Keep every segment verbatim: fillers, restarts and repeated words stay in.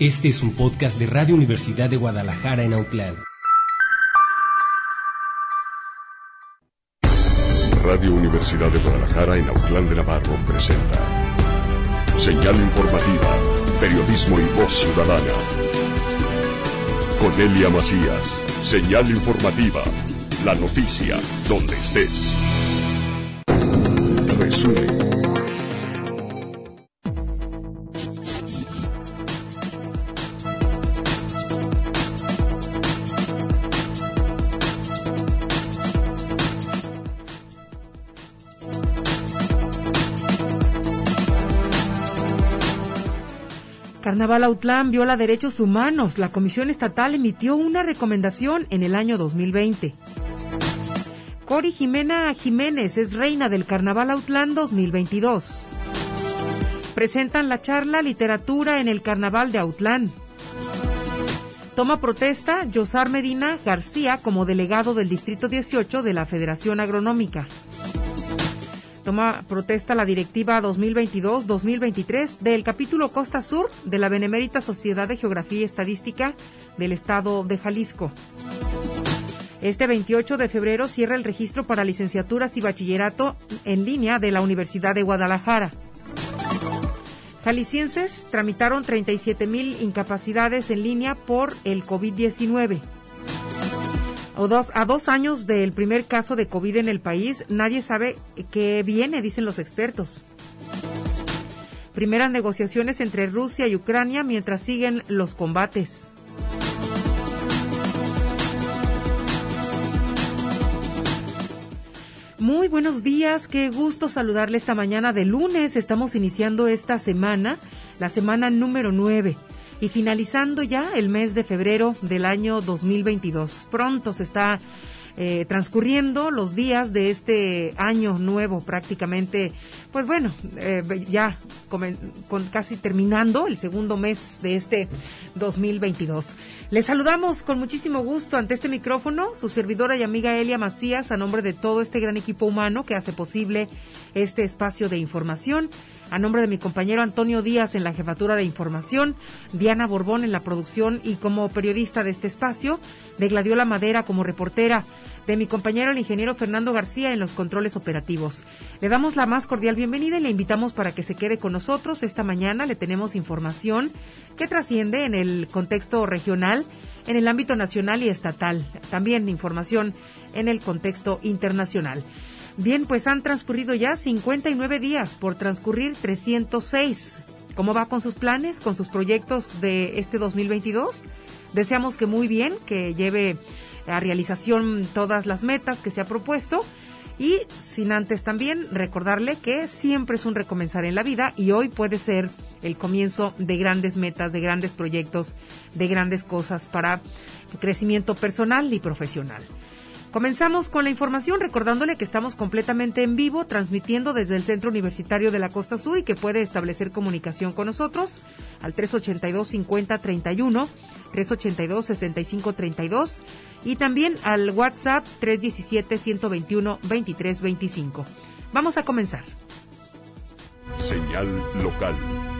Este es un podcast de Radio Universidad de Guadalajara en Autlán. Radio Universidad de Guadalajara en Autlán de Navarro presenta Señal Informativa, Periodismo y Voz Ciudadana. Cornelia Macías, Señal Informativa, la noticia donde estés. Resumen. Carnaval Autlán viola derechos humanos. La Comisión Estatal emitió una recomendación en el año dos mil veinte. Cori Jimena Jiménez es reina del Carnaval Autlán dos mil veintidós. Presentan la charla Literatura en el Carnaval de Autlán. Toma protesta Yosar Medina García como delegado del Distrito dieciocho de la Federación Agronómica. Toma protesta la directiva dos mil veintidós dos mil veintitrés del capítulo Costa Sur de la Benemérita Sociedad de Geografía y Estadística del Estado de Jalisco. Este veintiocho de febrero cierra el registro para licenciaturas y bachillerato en línea de la Universidad de Guadalajara. Jaliscienses tramitaron treinta y siete mil incapacidades en línea por el COVID diecinueve. O dos, a dos años del primer caso de COVID en el país, nadie sabe qué viene, dicen los expertos. Primeras negociaciones entre Rusia y Ucrania mientras siguen los combates. Muy buenos días, qué gusto saludarle esta mañana de lunes. Estamos iniciando esta semana, la semana número nueve. Y finalizando ya el mes de febrero del año dos mil veintidós. Pronto se está eh, transcurriendo los días de este año nuevo prácticamente, pues bueno, eh, ya con, con casi terminando el segundo mes de este dos mil veintidós. Les saludamos con muchísimo gusto ante este micrófono, su servidora y amiga Elia Macías, a nombre de todo este gran equipo humano que hace posible este espacio de información. A nombre de mi compañero Antonio Díaz en la jefatura de información, Diana Borbón en la producción y como periodista de este espacio, de Gladiola Madera como reportera, de mi compañero el ingeniero Fernando García en los controles operativos. Le damos la más cordial bienvenida y le invitamos para que se quede con nosotros. Esta mañana le tenemos información que trasciende en el contexto regional, en el ámbito nacional y estatal. También información en el contexto internacional. Bien, pues han transcurrido ya cincuenta y nueve días por transcurrir trescientos seis. ¿Cómo va con sus planes, con sus proyectos de este dos mil veintidós? Deseamos que muy bien, que lleve a realización todas las metas que se ha propuesto y sin antes también recordarle que siempre es un recomenzar en la vida y hoy puede ser el comienzo de grandes metas, de grandes proyectos, de grandes cosas para crecimiento personal y profesional. Comenzamos con la información recordándole que estamos completamente en vivo, transmitiendo desde el Centro Universitario de la Costa Sur y que puede establecer comunicación con nosotros al tres ochenta y dos, cincuenta, treinta y uno, tres ochenta y dos, sesenta y cinco, treinta y dos y también al WhatsApp tres diecisiete, ciento veintiuno, veintitrés veinticinco. Vamos a comenzar. Señal local.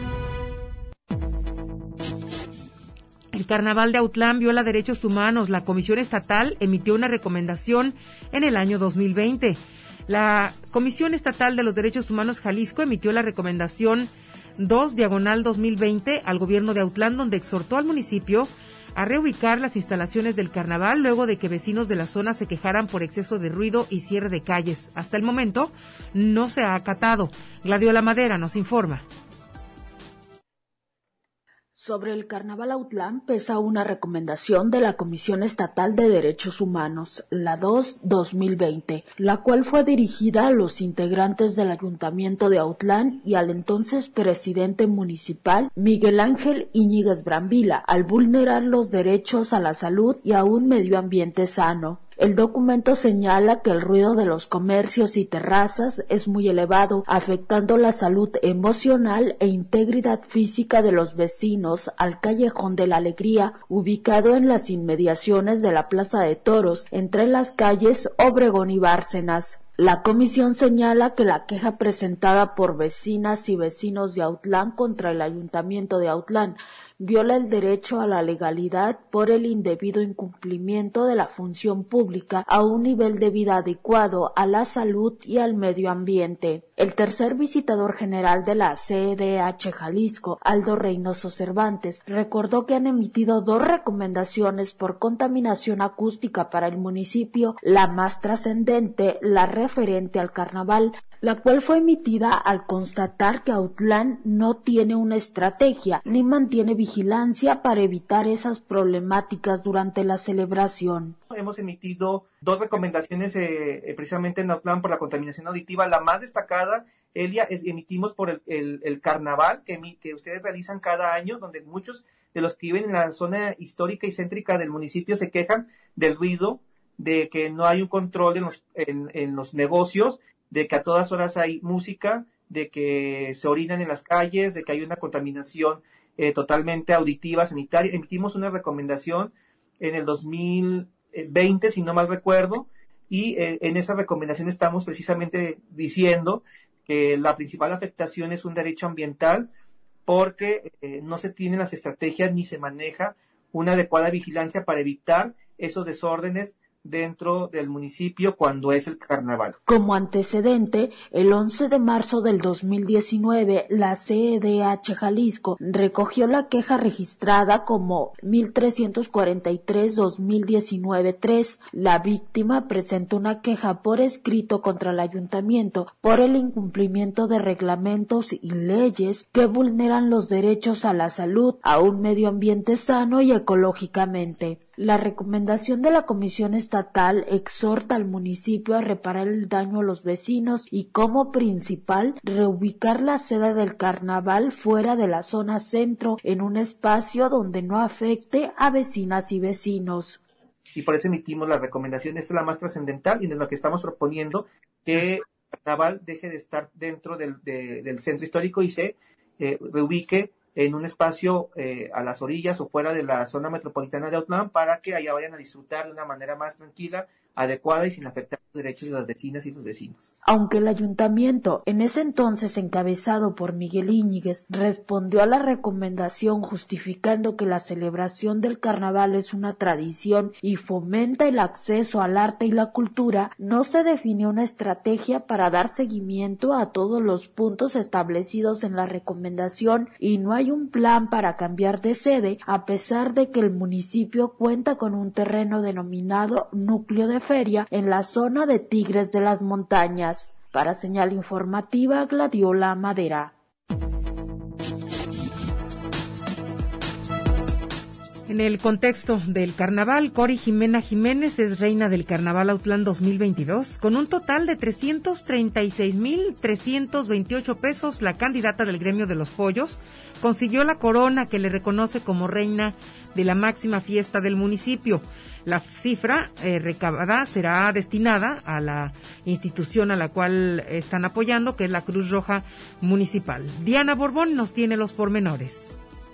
El Carnaval de Autlán viola derechos humanos. La Comisión Estatal emitió una recomendación en el año dos mil veinte. La Comisión Estatal de los Derechos Humanos Jalisco emitió la recomendación dos diagonal dos mil veinte al gobierno de Autlán, donde exhortó al municipio a reubicar las instalaciones del carnaval luego de que vecinos de la zona se quejaran por exceso de ruido y cierre de calles. Hasta el momento no se ha acatado. Gladiola Madera nos informa. Sobre el Carnaval Autlán pesa una recomendación de la Comisión Estatal de Derechos Humanos, la dos guión dos mil veinte, la cual fue dirigida a los integrantes del Ayuntamiento de Autlán y al entonces presidente municipal Miguel Ángel Íñiguez Brambila, al vulnerar los derechos a la salud y a un medio ambiente sano. El documento señala que el ruido de los comercios y terrazas es muy elevado, afectando la salud emocional e integridad física de los vecinos al Callejón de la Alegría, ubicado en las inmediaciones de la Plaza de Toros, entre las calles Obregón y Bárcenas. La comisión señala que la queja presentada por vecinas y vecinos de Autlán contra el Ayuntamiento de Autlán viola el derecho a la legalidad por el indebido incumplimiento de la función pública a un nivel de vida adecuado a la salud y al medio ambiente. El tercer visitador general de la C E D H Jalisco, Aldo Reynoso Cervantes, recordó que han emitido dos recomendaciones por contaminación acústica para el municipio, la más trascendente, la referente al carnaval, la cual fue emitida al constatar que Autlán no tiene una estrategia ni mantiene vigilancia para evitar esas problemáticas durante la celebración. Hemos emitido dos recomendaciones eh, precisamente en Autlán por la contaminación auditiva. La más destacada, Elia, es, emitimos por el, el, el carnaval que, que ustedes realizan cada año, donde muchos de los que viven en la zona histórica y céntrica del municipio se quejan del ruido, de que no hay un control en los, en, en los negocios, de que a todas horas hay música, de que se orinan en las calles, de que hay una contaminación eh, totalmente auditiva, sanitaria. Emitimos una recomendación en el dos mil veinte, si no mal recuerdo, y eh, en esa recomendación estamos precisamente diciendo que la principal afectación es un derecho ambiental porque eh, no se tienen las estrategias ni se maneja una adecuada vigilancia para evitar esos desórdenes dentro del municipio cuando es el carnaval. Como antecedente, el once de marzo del dos mil diecinueve, la C E D H Jalisco recogió la queja registrada como mil trescientos cuarenta y tres guión dos mil diecinueve tres. La víctima presentó una queja por escrito contra el ayuntamiento por el incumplimiento de reglamentos y leyes que vulneran los derechos a la salud, a un medio ambiente sano y ecológicamente. La recomendación de la Comisión Estatal exhorta al municipio a reparar el daño a los vecinos y, como principal, reubicar la sede del carnaval fuera de la zona centro en un espacio donde no afecte a vecinas y vecinos. Y por eso emitimos la recomendación. Esta es la más trascendental y en lo que estamos proponiendo que el carnaval deje de estar dentro del, de, del centro histórico y se eh, reubique en un espacio eh, a las orillas o fuera de la zona metropolitana de Autlán para que allá vayan a disfrutar de una manera más tranquila, adecuada y sin afectar los derechos de las vecinas y los vecinos. Aunque el ayuntamiento, en ese entonces encabezado por Miguel Íñiguez, respondió a la recomendación justificando que la celebración del carnaval es una tradición y fomenta el acceso al arte y la cultura, no se definió una estrategia para dar seguimiento a todos los puntos establecidos en la recomendación y no hay un plan para cambiar de sede, a pesar de que el municipio cuenta con un terreno denominado núcleo de feria en la zona de Tigres de las Montañas. Para Señal Informativa, Gladiola Madera. En el contexto del carnaval, Cori Jimena Jiménez es reina del Carnaval Autlán dos mil veintidós. Con un total de trescientos treinta y seis mil trescientos veintiocho pesos, la candidata del gremio de los pollos consiguió la corona que le reconoce como reina de la máxima fiesta del municipio. La cifra eh, recabada será destinada a la institución a la cual están apoyando, que es la Cruz Roja Municipal. Diana Borbón nos tiene los pormenores.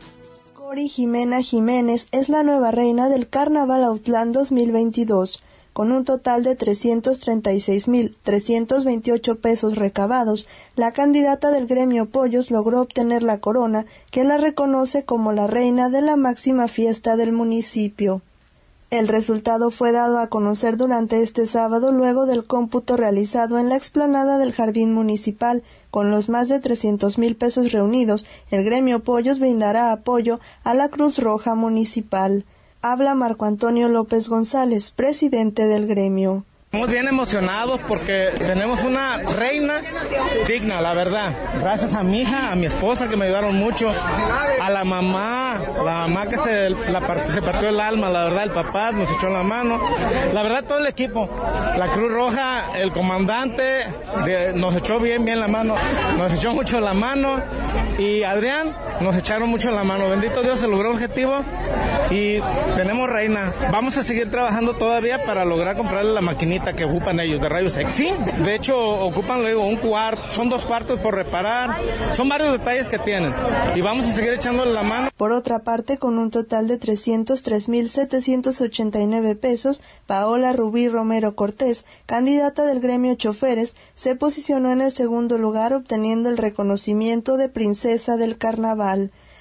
Cori Jimena Jiménez es la nueva reina del Carnaval Autlán dos mil veintidós. Con un total de trescientos treinta y seis mil trescientos veintiocho pesos recabados, la candidata del gremio Pollos logró obtener la corona que la reconoce como la reina de la máxima fiesta del municipio. El resultado fue dado a conocer durante este sábado luego del cómputo realizado en la explanada del Jardín Municipal. Con los más de trescientos mil pesos reunidos, el gremio Pollos brindará apoyo a la Cruz Roja Municipal. Habla Marco Antonio López González, presidente del gremio. Estamos bien emocionados porque tenemos una reina digna, la verdad. Gracias a mi hija, a mi esposa que me ayudaron mucho, a la mamá, la mamá que se, la, se partió el alma, la verdad, el papá nos echó la mano. La verdad, todo el equipo, la Cruz Roja, el comandante, de, nos echó bien, bien la mano, nos echó mucho la mano y Adrián nos echaron mucho la mano. Bendito Dios, se logró el objetivo y tenemos reina. Vamos a seguir trabajando todavía para lograr comprarle la maquinita que ocupan ellos de rayos X. Sí, de hecho ocupan luego un cuarto, son dos cuartos por reparar, son varios detalles que tienen y vamos a seguir echándole la mano. Por otra parte, con un total de trescientos tres mil setecientos ochenta y nueve pesos, Paola Rubí Romero Cortés, candidata del gremio Choferes, se posicionó en el segundo lugar obteniendo el reconocimiento de princesa del carnaval.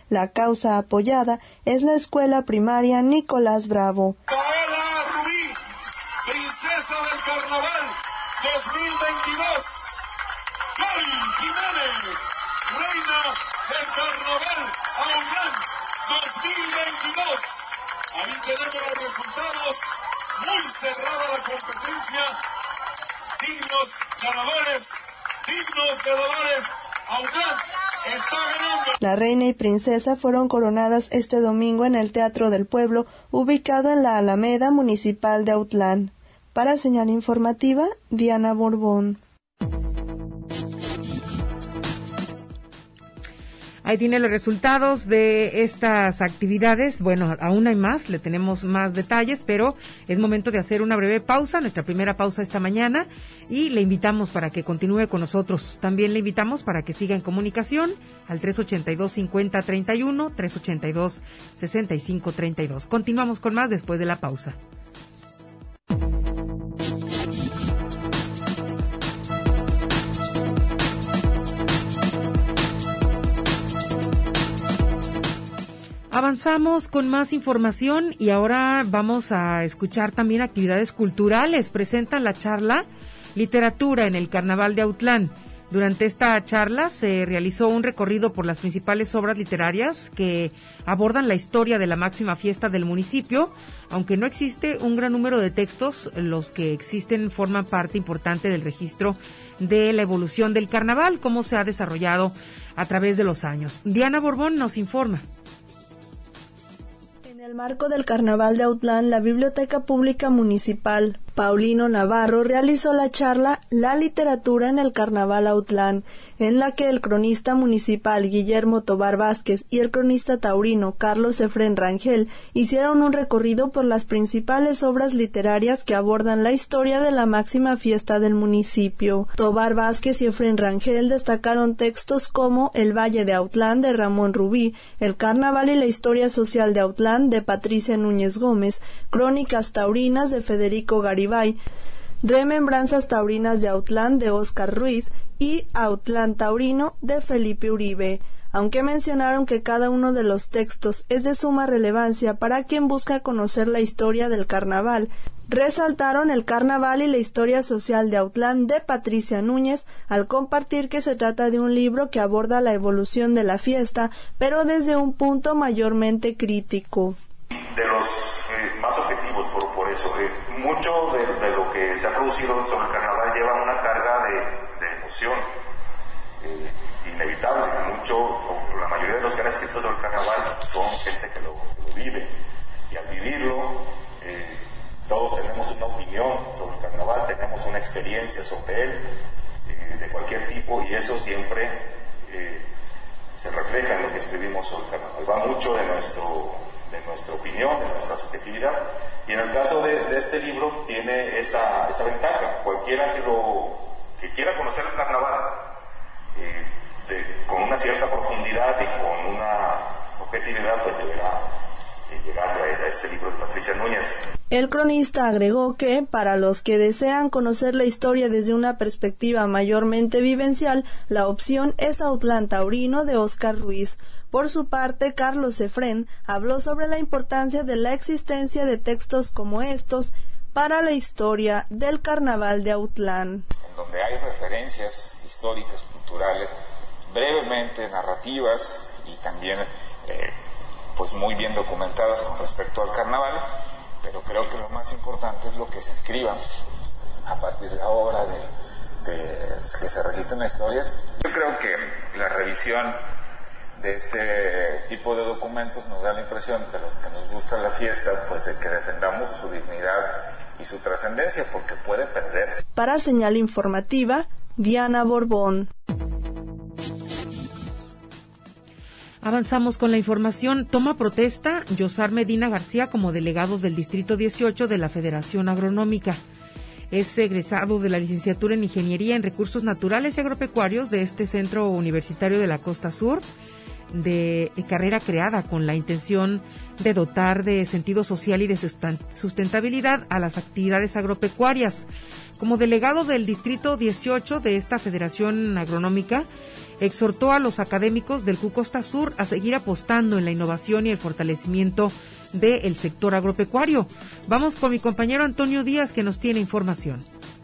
La causa apoyada es la escuela primaria Nicolás Bravo. Paola Rubí, princesa del carnaval dos mil veintidós. Cori Jiménez, reina del carnaval Autlán dos mil veintidós. Ahí tenemos los resultados, muy cerrada la competencia, dignos ganadores, dignos ganadores, Autlán está ganando. La reina y princesa fueron coronadas este domingo en el Teatro del Pueblo, ubicado en la Alameda Municipal de Autlán. Para Señal Informativa, Diana Borbón. Ahí tiene los resultados de estas actividades. Bueno, aún hay más, le tenemos más detalles, pero es momento de hacer una breve pausa, nuestra primera pausa esta mañana, y le invitamos para que continúe con nosotros. También le invitamos para que siga en comunicación al tres ochenta y dos, cincuenta, treinta y uno, tres ochenta y dos, sesenta y cinco, treinta y dos. Continuamos con más después de la pausa. Avanzamos con más información y ahora vamos a escuchar también actividades culturales. Presentan la charla Literatura en el Carnaval de Autlán. Durante esta charla se realizó un recorrido por las principales obras literarias que abordan la historia de la máxima fiesta del municipio. Aunque no existe un gran número de textos, los que existen forman parte importante del registro de la evolución del carnaval, cómo se ha desarrollado a través de los años. Diana Borbón nos informa. En el marco del Carnaval de Autlán, la Biblioteca Pública Municipal Paulino Navarro realizó la charla La literatura en el Carnaval Autlán, en la que el cronista municipal Guillermo Tobar Vázquez y el cronista taurino Carlos Efrén Rangel hicieron un recorrido por las principales obras literarias que abordan la historia de la máxima fiesta del municipio. Tobar Vázquez y Efrén Rangel destacaron textos como El Valle de Autlán de Ramón Rubí, El Carnaval y la historia social de Autlán de Patricia Núñez Gómez, Crónicas taurinas de Federico Garibay, Remembranzas taurinas de Autlán de Óscar Ruiz y Autlán taurino de Felipe Uribe. Aunque mencionaron que cada uno de los textos es de suma relevancia para quien busca conocer la historia del carnaval, resaltaron El Carnaval y la historia social de Autlán de Patricia Núñez al compartir que se trata de un libro que aborda la evolución de la fiesta, pero desde un punto mayormente crítico. De los eh, más objetivos por, por eso, eh, mucho de, de lo que se ha producido sobre el carnaval lleva una carga de, de emoción eh, inevitable. Mucho, o la mayoría de los que han escrito sobre el carnaval son gente que lo, que lo vive, y al vivirlo eh, todos tenemos una opinión sobre el carnaval, tenemos una experiencia sobre él eh, de cualquier tipo, y eso siempre eh, se refleja en lo que escribimos sobre el carnaval. Va mucho de nuestro de nuestra opinión, de nuestra subjetividad, y en el caso de, de este libro tiene esa, esa ventaja. Cualquiera que lo que quiera conocer el carnaval eh, de, con una cierta profundidad y con una objetividad, pues deberá eh, llegar a, a este libro de Patricia Núñez. El cronista agregó que, para los que desean conocer la historia desde una perspectiva mayormente vivencial, la opción es Autlán taurino de Óscar Ruiz. Por su parte, Carlos Efrén habló sobre la importancia de la existencia de textos como estos para la historia del Carnaval de Autlán. En donde hay referencias históricas, culturales, brevemente narrativas y también eh, pues muy bien documentadas con respecto al carnaval, pero creo que lo más importante es lo que se escriba a partir de ahora, de, de que se registren las historias. Yo creo que la revisión de este tipo de documentos nos da la impresión de los que nos gusta la fiesta, pues de que defendamos su dignidad y su trascendencia, porque puede perderse. Para Señal Informativa, Diana Borbón. Avanzamos con la información. Toma protesta Yosar Medina García como delegado del Distrito dieciocho de la Federación Agronómica. Es egresado de la licenciatura en Ingeniería en Recursos Naturales y Agropecuarios de este Centro Universitario de la Costa Sur, de carrera creada con la intención de dotar de sentido social y de sustentabilidad a las actividades agropecuarias. Como delegado del Distrito dieciocho de esta Federación Agronómica, exhortó a los académicos del Q Costa Sur a seguir apostando en la innovación y el fortalecimiento del sector agropecuario. Vamos con mi compañero Antonio Díaz, que nos tiene información.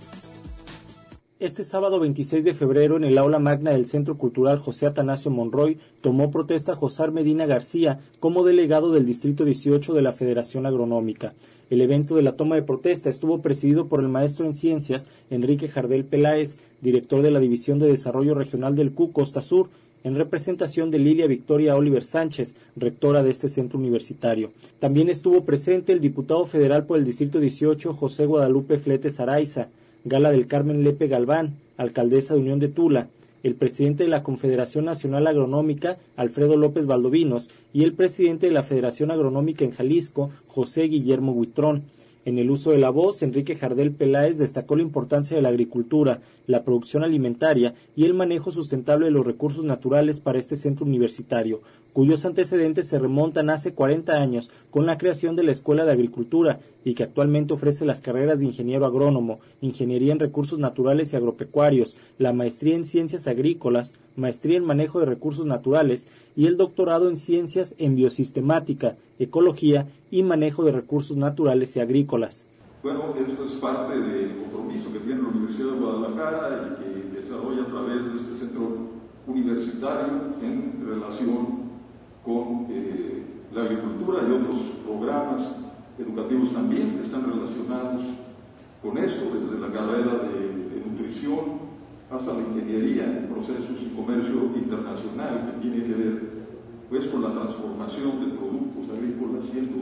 Este sábado veintiséis de febrero, en el aula magna del Centro Cultural José Atanasio Monroy, tomó protesta José Medina García como delegado del Distrito dieciocho de la Federación Agronómica. El evento de la toma de protesta estuvo presidido por el maestro en Ciencias Enrique Jardel Peláez, director de la División de Desarrollo Regional del Q Costa Sur, en representación de Lilia Victoria Oliver Sánchez, rectora de este centro universitario. También estuvo presente el diputado federal por el Distrito dieciocho, José Guadalupe Fletes Araiza, Gala del Carmen Lepe Galván, alcaldesa de Unión de Tula, el presidente de la Confederación Nacional Agronómica, Alfredo López Valdovinos, y el presidente de la Federación Agronómica en Jalisco, José Guillermo Huitrón. En el uso de la voz, Enrique Jardel Peláez destacó la importancia de la agricultura, la producción alimentaria y el manejo sustentable de los recursos naturales para este centro universitario, cuyos antecedentes se remontan hace cuarenta años con la creación de la Escuela de Agricultura y que actualmente ofrece las carreras de ingeniero agrónomo, ingeniería en recursos naturales y agropecuarios, la maestría en ciencias agrícolas, maestría en manejo de recursos naturales y el doctorado en ciencias en biosistemática, ecología y manejo de recursos naturales y agrícolas. Bueno, esto es parte del compromiso que tiene la Universidad de Guadalajara y que desarrolla a través de este centro universitario en relación con eh, la agricultura y otros programas educativos también que están relacionados con eso, desde la carrera de, de nutrición hasta la ingeniería en procesos y comercio internacional, que tiene que ver pues con la transformación de productos agrícolas, siendo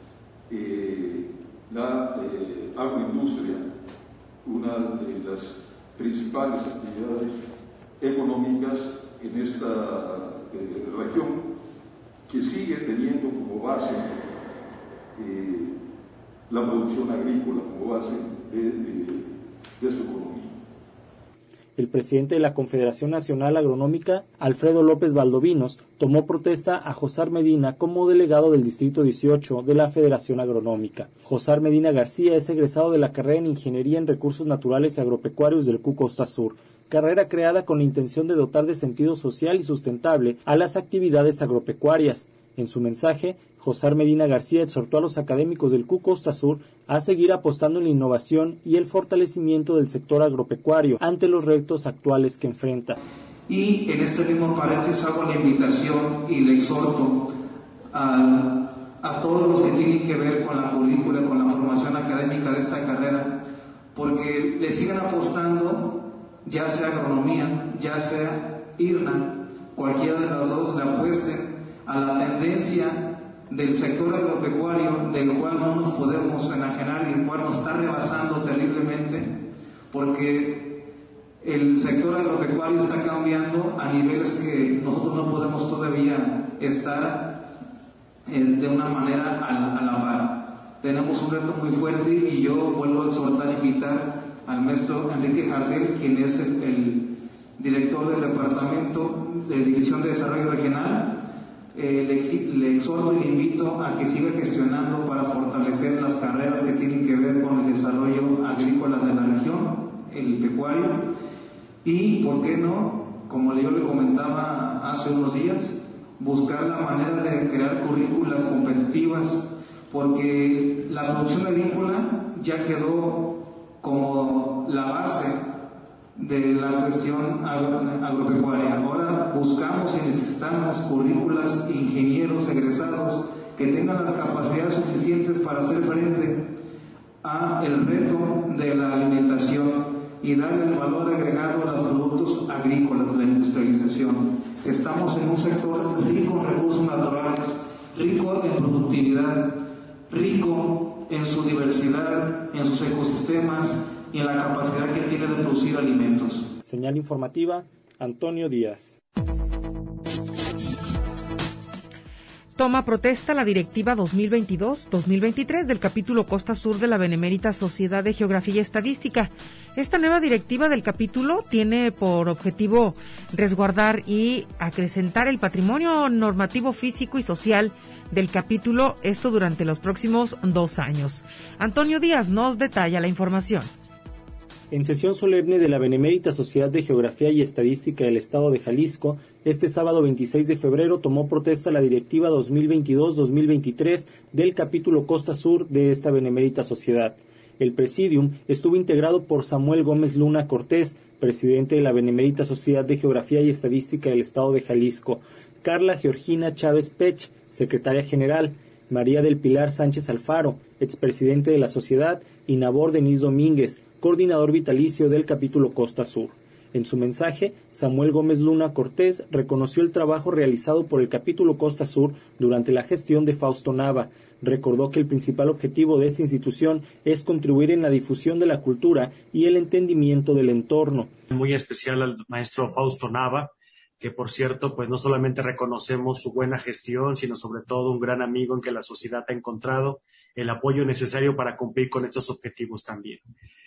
eh, la eh, agroindustria una de las principales actividades económicas en esta eh, región, que sigue teniendo como base eh, la producción agrícola, como base de, de, de su economía. El presidente de la Confederación Nacional Agronómica, Alfredo López Valdovinos, tomó protesta a José Medina como delegado del Distrito dieciocho de la Federación Agronómica. José Medina García es egresado de la carrera en Ingeniería en Recursos Naturales y Agropecuarios del Q Costa Sur, carrera creada con la intención de dotar de sentido social y sustentable a las actividades agropecuarias. En su mensaje, José Medina García exhortó a los académicos del Q Costa Sur a seguir apostando en la innovación y el fortalecimiento del sector agropecuario ante los retos actuales que enfrenta. Y en este mismo paréntesis hago la invitación y le exhorto a, a todos los que tienen que ver con la currícula, con la formación académica de esta carrera, porque le sigan apostando, ya sea agronomía, ya sea I R N A, cualquiera de las dos le apuesten a la tendencia del sector agropecuario, del cual no nos podemos enajenar y el cual nos está rebasando terriblemente, porque el sector agropecuario está cambiando a niveles que nosotros no podemos todavía estar eh, de una manera a la, a la par. Tenemos un reto muy fuerte y yo vuelvo a exhortar e invitar al maestro Enrique Jardel, quien es el, el director del Departamento de División de Desarrollo Regional. Eh, le, le exhorto y le invito a que siga gestionando para fortalecer las carreras que tienen que ver con el desarrollo agrícola de la región, el pecuario, y, ¿por qué no?, como yo le comentaba hace unos días, buscar la manera de crear currículas competitivas, porque la producción agrícola ya quedó como la base de la cuestión agro, agropecuaria. Ahora buscamos y necesitamos currículas, ingenieros egresados que tengan las capacidades suficientes para hacer frente a el reto de la alimentación y darle el valor agregado a los productos agrícolas, la industrialización. Estamos en un sector rico en recursos naturales, rico en productividad, rico en su diversidad, en sus ecosistemas y en la capacidad que tiene de producir alimentos. Señal informativa, Antonio Díaz. Toma protesta la Directiva dos mil veintidós dos mil veintitrés del capítulo Costa Sur de la Benemérita Sociedad de Geografía y Estadística. Esta nueva directiva del capítulo tiene por objetivo resguardar y acrecentar el patrimonio normativo físico y social del capítulo, esto durante los próximos dos años. Antonio Díaz nos detalla la información. En sesión solemne de la Benemérita Sociedad de Geografía y Estadística del Estado de Jalisco, este sábado veintiséis de febrero tomó protesta la Directiva dos mil veintidós dos mil veintitrés del capítulo Costa Sur de esta Benemérita Sociedad. El presidium estuvo integrado por Samuel Gómez Luna Cortés, presidente de la Benemérita Sociedad de Geografía y Estadística del Estado de Jalisco, Carla Georgina Chávez Pech, secretaria general, María del Pilar Sánchez Alfaro, expresidente de la sociedad, y Nabor Denis Domínguez, coordinador vitalicio del capítulo Costa Sur. En su mensaje, Samuel Gómez Luna Cortés reconoció el trabajo realizado por el capítulo Costa Sur durante la gestión de Fausto Nava. Recordó que el principal objetivo de esta institución es contribuir en la difusión de la cultura y el entendimiento del entorno. Muy especial al maestro Fausto Nava, que por cierto, pues no solamente reconocemos su buena gestión, sino sobre todo un gran amigo en que la sociedad ha encontrado el apoyo necesario para cumplir con estos objetivos también.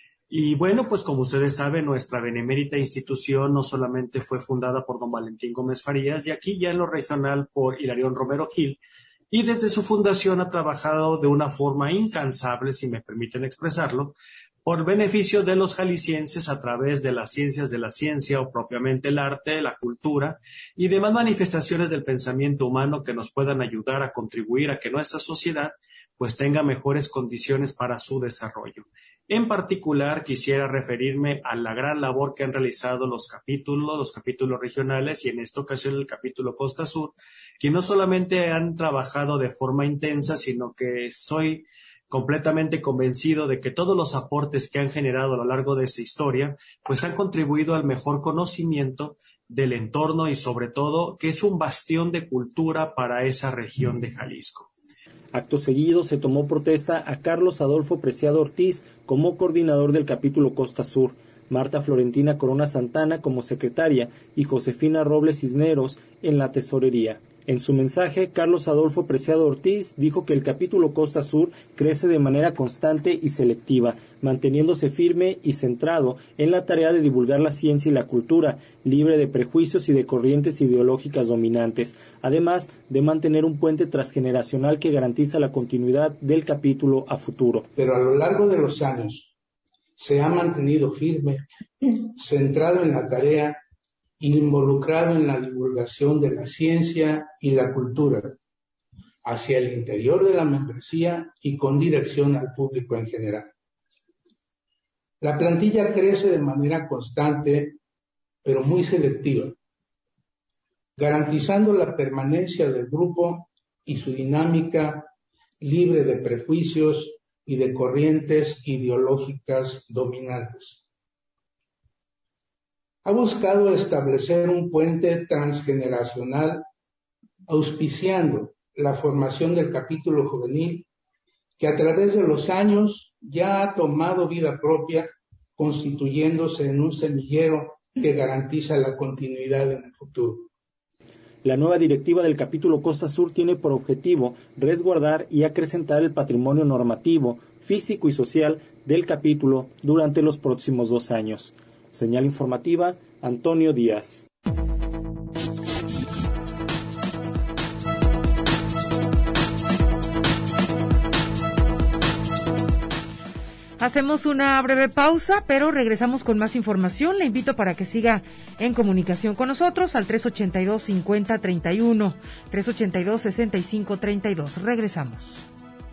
Y bueno, pues como ustedes saben, nuestra benemérita institución no solamente fue fundada por don Valentín Gómez Farías, y aquí ya en lo regional por Hilarión Romero Gil, y desde su fundación ha trabajado de una forma incansable, si me permiten expresarlo, por beneficio de los jaliscienses a través de las ciencias de la ciencia o propiamente el arte, la cultura y demás manifestaciones del pensamiento humano que nos puedan ayudar a contribuir a que nuestra sociedad pues tenga mejores condiciones para su desarrollo. En particular, quisiera referirme a la gran labor que han realizado los capítulos, los capítulos regionales y en esta ocasión el capítulo Costa Sur, que no solamente han trabajado de forma intensa, sino que estoy completamente convencido de que todos los aportes que han generado a lo largo de esa historia, pues han contribuido al mejor conocimiento del entorno y sobre todo que es un bastión de cultura para esa región de Jalisco. Acto seguido se tomó protesta a Carlos Adolfo Preciado Ortiz como coordinador del capítulo Costa Sur, Marta Florentina Corona Santana como secretaria y Josefina Robles Cisneros en la tesorería. En su mensaje, Carlos Adolfo Preciado Ortiz dijo que el capítulo Costa Sur crece de manera constante y selectiva, manteniéndose firme y centrado en la tarea de divulgar la ciencia y la cultura, libre de prejuicios y de corrientes ideológicas dominantes, además de mantener un puente transgeneracional que garantiza la continuidad del capítulo a futuro. Pero a lo largo de los años se ha mantenido firme, centrado en la tarea, involucrado en la divulgación de la ciencia y la cultura hacia el interior de la membresía y con dirección al público en general. La plantilla crece de manera constante, pero muy selectiva, garantizando la permanencia del grupo y su dinámica libre de prejuicios y de corrientes ideológicas dominantes. Ha buscado establecer un puente transgeneracional auspiciando la formación del capítulo juvenil que a través de los años ya ha tomado vida propia, constituyéndose en un semillero que garantiza la continuidad en el futuro. La nueva directiva del capítulo Costa Sur tiene por objetivo resguardar y acrecentar el patrimonio normativo, físico y social del capítulo durante los próximos dos años. Señal informativa, Antonio Díaz. Hacemos una breve pausa, pero regresamos con más información. Le invito para que siga en comunicación con nosotros al tres ochenta y dos, cincuenta, treinta y uno, tres ochenta y dos, sesenta y cinco, treinta y dos. Regresamos.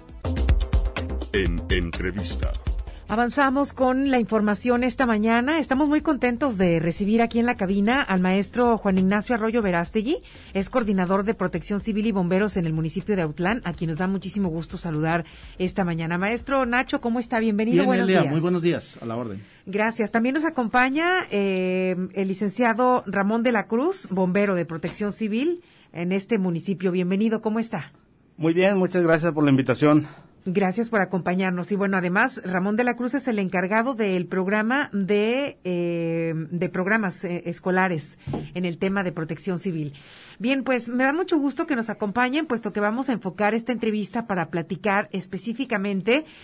En entrevista. Avanzamos con la información esta mañana. Estamos muy contentos de recibir aquí en la cabina al maestro Juan Ignacio Arroyo Verástegui, es coordinador de Protección Civil y Bomberos en el municipio de Autlán, a quien nos da muchísimo gusto saludar esta mañana. Maestro Nacho, ¿cómo está? Bienvenido, Bien, buenos Elia, días. Muy buenos días, a la orden. Gracias. También nos acompaña eh, el licenciado Ramón de la Cruz, bombero de Protección Civil en este municipio. Bienvenido, ¿cómo está? Muy bien, muchas gracias por la invitación. Gracias por acompañarnos. Y bueno, además, Ramón de la Cruz es el encargado del programa de, eh, de programas eh, escolares en el tema de protección civil. Bien, pues me da mucho gusto que nos acompañen, puesto que vamos a enfocar esta entrevista para platicar específicamente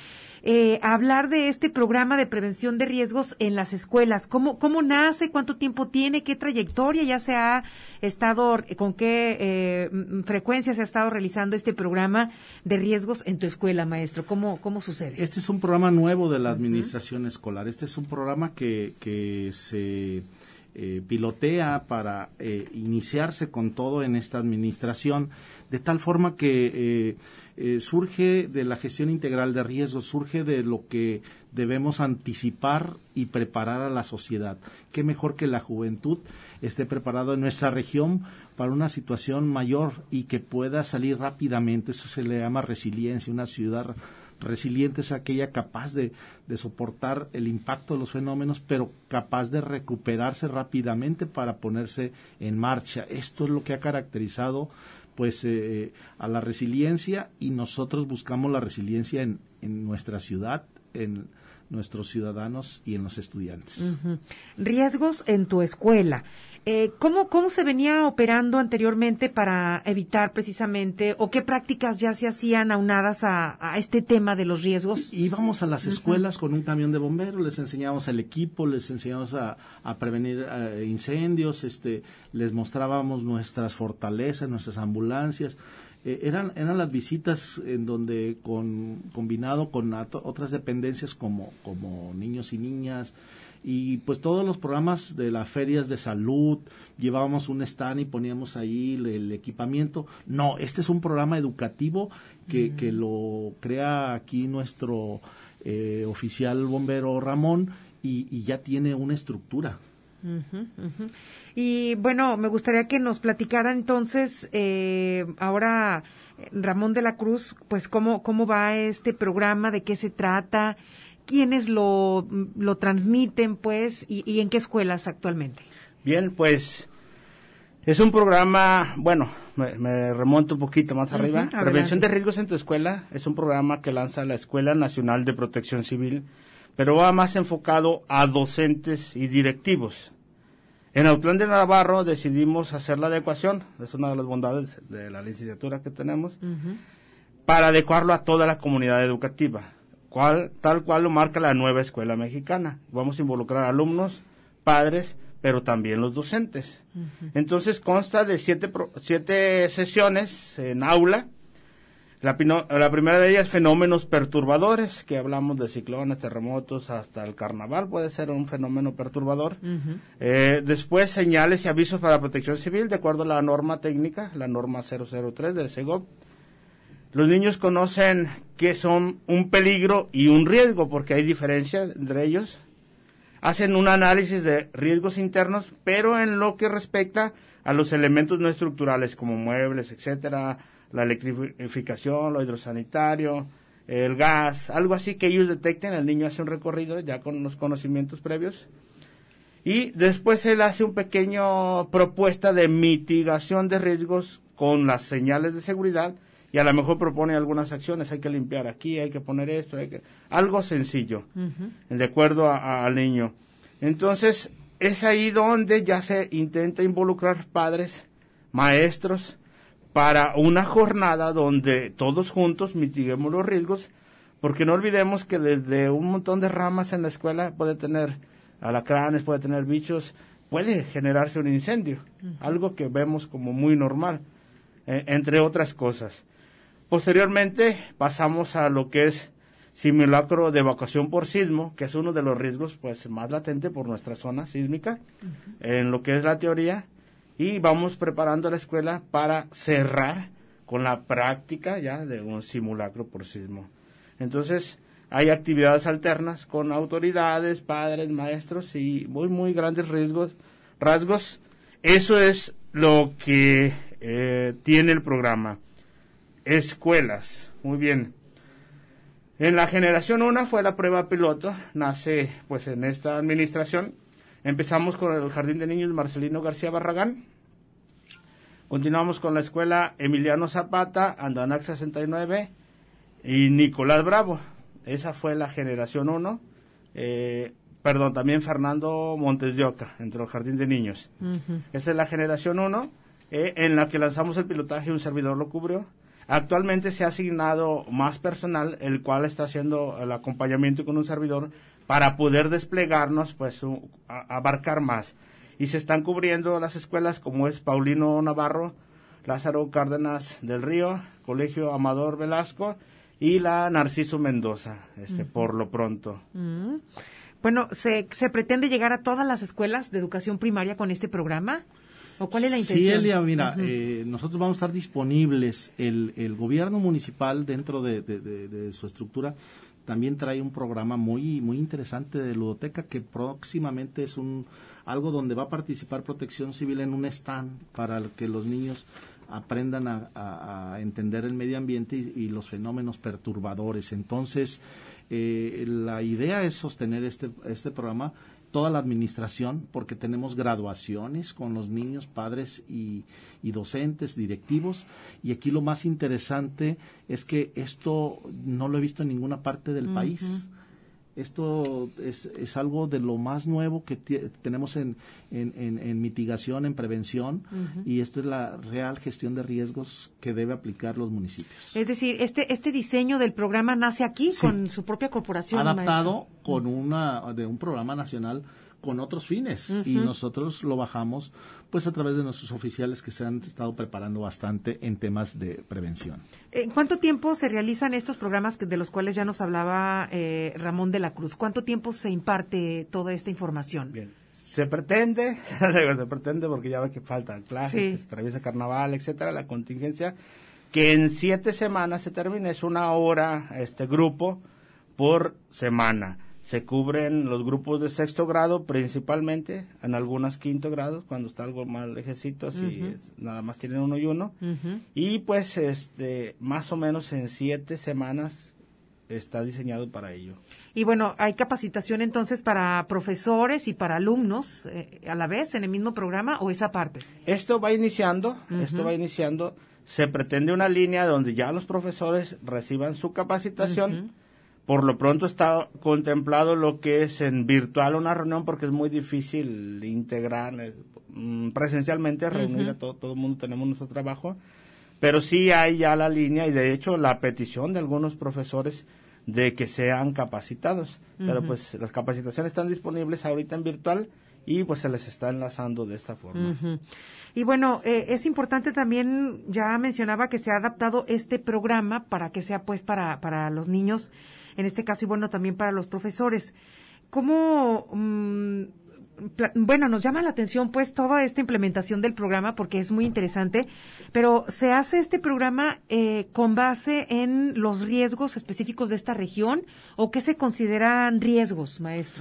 eh, hablar de este programa de prevención de riesgos en las escuelas. ¿Cómo, cómo nace? ¿Cuánto tiempo tiene? ¿Qué trayectoria ya se ha estado, con qué eh, frecuencia se ha estado realizando este programa de riesgos en tu escuela, maestro? ¿Cómo, cómo sucede? Este es un programa nuevo de la administración uh-huh. escolar. Este es un programa que, que se eh, pilotea para eh, iniciarse con todo en esta administración, de tal forma que eh, eh, surge de la gestión integral de riesgos, surge de lo que debemos anticipar y preparar a la sociedad. Qué mejor que la juventud esté preparada en nuestra región para una situación mayor y que pueda salir rápidamente. Eso se le llama resiliencia. Una ciudad resiliente es aquella capaz de, de soportar el impacto de los fenómenos, pero capaz de recuperarse rápidamente para ponerse en marcha. Esto es lo que ha caracterizado pues eh, a la resiliencia, y nosotros buscamos la resiliencia en, en nuestra ciudad, en nuestros ciudadanos y en los estudiantes. Uh-huh. Riesgos en tu escuela. Eh, ¿cómo, ¿Cómo se venía operando anteriormente para evitar precisamente, o qué prácticas ya se hacían aunadas a, a este tema de los riesgos? Íbamos a las escuelas uh-huh. con un camión de bomberos, les enseñábamos el equipo, les enseñábamos a, a prevenir uh, incendios, este, les mostrábamos nuestras fortalezas, nuestras ambulancias. Eh, eran, eran las visitas en donde, con, combinado con ato, otras dependencias como, como niños y niñas, y pues todos los programas de las ferias de salud, llevábamos un stand y poníamos ahí el, el equipamiento. No, este es un programa educativo que, uh-huh. que lo crea aquí nuestro eh, oficial bombero Ramón, y, y ya tiene una estructura. Uh-huh, uh-huh. Y bueno, me gustaría que nos platicara entonces eh, ahora Ramón de la Cruz, pues cómo cómo va este programa, de qué se trata, quiénes lo lo transmiten, pues, y, y en qué escuelas actualmente. Bien, pues es un programa, bueno, me, me remonto un poquito más arriba. Uh-huh, Prevención de riesgos en tu escuela es un programa que lanza la Escuela Nacional de Protección Civil, pero va más enfocado a docentes y directivos. En Autlán de Navarro decidimos hacer la adecuación, es una de las bondades de la licenciatura que tenemos, uh-huh. para adecuarlo a toda la comunidad educativa, cual, tal cual lo marca la nueva escuela mexicana. Vamos a involucrar alumnos, padres, pero también los docentes. Uh-huh. Entonces consta de siete, siete sesiones en aula. La, pino, la primera de ellas, fenómenos perturbadores, que hablamos de ciclones, terremotos, hasta el carnaval puede ser un fenómeno perturbador. Uh-huh. Eh, después, señales y avisos para protección civil, de acuerdo a la norma técnica, la norma cero cero tres del SEGOP. Los niños conocen qué son un peligro y un riesgo, porque hay diferencias entre ellos. Hacen un análisis de riesgos internos, pero en lo que respecta a los elementos no estructurales, como muebles, etcétera, la electrificación, lo hidrosanitario, el gas, algo así que ellos detecten. El niño hace un recorrido ya con los conocimientos previos, y después él hace un pequeño propuesta de mitigación de riesgos con las señales de seguridad, y a lo mejor propone algunas acciones. Hay que limpiar aquí, hay que poner esto, hay que, algo sencillo, uh-huh. de acuerdo a, a, al niño. Entonces es ahí donde ya se intenta involucrar padres, maestros, para una jornada donde todos juntos mitiguemos los riesgos, porque no olvidemos que desde un montón de ramas en la escuela puede tener alacranes, puede tener bichos, puede generarse un incendio, uh-huh. algo que vemos como muy normal, eh, entre otras cosas. Posteriormente pasamos a lo que es simulacro de evacuación por sismo, que es uno de los riesgos pues más latente por nuestra zona sísmica, uh-huh. en lo que es la teoría. Y vamos preparando a la escuela para cerrar con la práctica ya de un simulacro por sismo. Entonces, hay actividades alternas con autoridades, padres, maestros, y muy, muy grandes riesgos, rasgos. Eso es lo que eh, tiene el programa. Escuelas, muy bien. En la generación uno fue la prueba piloto, nace pues en esta administración. Empezamos con el Jardín de Niños Marcelino García Barragán. Continuamos con la escuela Emiliano Zapata, Andanac sesenta y nueve y Nicolás Bravo. Esa fue la generación uno. Eh, perdón, también Fernando Montes de Oca, entre el Jardín de Niños. Uh-huh. Esa es la generación uno, eh, en la que lanzamos el pilotaje, un servidor lo cubrió. Actualmente se ha asignado más personal, el cual está haciendo el acompañamiento con un servidor para poder desplegarnos, pues un, a, abarcar más. Y se están cubriendo las escuelas como es Paulino Navarro, Lázaro Cárdenas del Río, Colegio Amador Velasco y la Narciso Mendoza, este, uh-huh. por lo pronto. Uh-huh. Bueno, ¿se, ¿se pretende llegar a todas las escuelas de educación primaria con este programa? ¿O cuál es la intención? Sí, Elia, mira, uh-huh. eh, nosotros vamos a estar disponibles. El, el gobierno municipal, dentro de, de, de, de su estructura, también trae un programa muy muy interesante de ludoteca, que próximamente es un algo donde va a participar Protección Civil en un stand para que los niños aprendan a, a, a entender el medio ambiente y, y los fenómenos perturbadores. Entonces, eh, la idea es sostener este este programa, toda la administración, porque tenemos graduaciones con los niños, padres y, y docentes, directivos, y aquí lo más interesante es que esto no lo he visto en ninguna parte del uh-huh. país. Esto es, es algo de lo más nuevo que t- tenemos en, en, en, en mitigación, en prevención, uh-huh. y esto es la real gestión de riesgos que debe aplicar los municipios. Es decir, este este diseño del programa nace aquí sí. con su propia corporación. Adaptado maestro. con una de un programa nacional con otros fines, uh-huh. y nosotros lo bajamos pues a través de nuestros oficiales que se han estado preparando bastante en temas de prevención. ¿En cuánto tiempo se realizan estos programas de los cuales ya nos hablaba eh, Ramón de la Cruz? ¿Cuánto tiempo se imparte toda esta información? Bien, se pretende, se pretende porque ya ve que faltan clases, sí. que se atraviesa carnaval, etcétera, la contingencia, que en siete semanas se termine, es una hora este grupo por semana. Se cubren los grupos de sexto grado principalmente, en algunas quinto grado, cuando está algo más lejecito, así uh-huh. es, nada más tienen uno y uno. Uh-huh. Y pues este más o menos en siete semanas está diseñado para ello. Y bueno, ¿hay capacitación entonces para profesores y para alumnos eh, a la vez en el mismo programa o esa parte? Esto va iniciando, uh-huh. esto va iniciando. Se pretende una línea donde ya los profesores reciban su capacitación. Uh-huh. Por lo pronto está contemplado lo que es en virtual una reunión, porque es muy difícil integrar eh, presencialmente, reunir uh-huh. a todo, todo el mundo, tenemos nuestro trabajo, pero sí hay ya la línea y de hecho la petición de algunos profesores de que sean capacitados, uh-huh. pero pues las capacitaciones están disponibles ahorita en virtual y pues se les está enlazando de esta forma. Uh-huh. Y bueno, eh, es importante también, ya mencionaba que se ha adaptado este programa para que sea pues para, para los niños, en este caso, y bueno, también para los profesores. ¿Cómo, mmm, pla- bueno, nos llama la atención pues toda esta implementación del programa porque es muy interesante, pero ¿se hace este programa eh, con base en los riesgos específicos de esta región o qué se consideran riesgos, maestro?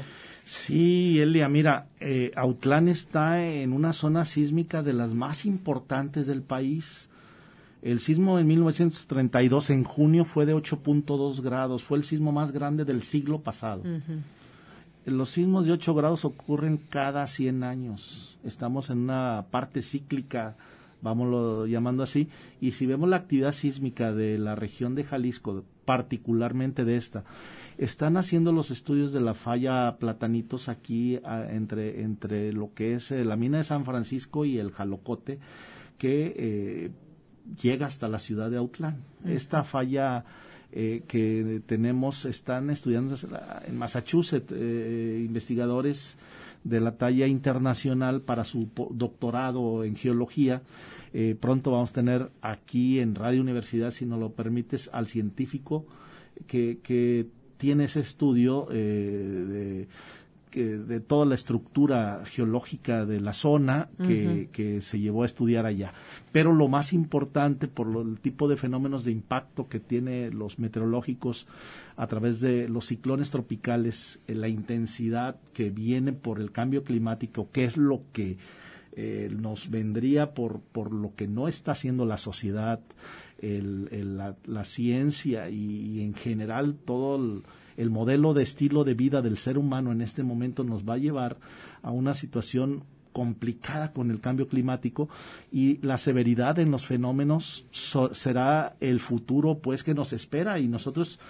Sí, Elia, mira, eh, Autlán está en una zona sísmica de las más importantes del país. El sismo en mil novecientos treinta y dos, en junio, fue de ocho punto dos grados. Fue el sismo más grande del siglo pasado. Uh-huh. Los sismos de ocho grados ocurren cada cien años. Estamos en una parte cíclica, vámonos llamando así. Y si vemos la actividad sísmica de la región de Jalisco, particularmente de esta, están haciendo los estudios de la falla Platanitos aquí a, entre, entre lo que es eh, la mina de San Francisco y el Jalocote, que eh, llega hasta la ciudad de Autlán. Uh-huh. Esta falla eh, que tenemos, están estudiando en Massachusetts eh, investigadores de la talla internacional para su doctorado en geología. Eh, pronto vamos a tener aquí en Radio Universidad, si nos lo permites, al científico que, que tiene ese estudio eh, de, que, de toda la estructura geológica de la zona que, uh-huh. que se llevó a estudiar allá. Pero lo más importante, por lo, el tipo de fenómenos de impacto que tiene los meteorológicos a través de los ciclones tropicales, eh, la intensidad que viene por el cambio climático, que es lo que eh, nos vendría por, por lo que no está haciendo la sociedad, el, el, la, la ciencia y, y en general todo el, el modelo de estilo de vida del ser humano en este momento nos va a llevar a una situación complicada con el cambio climático, y la severidad en los fenómenos so, será el futuro pues que nos espera, y nosotros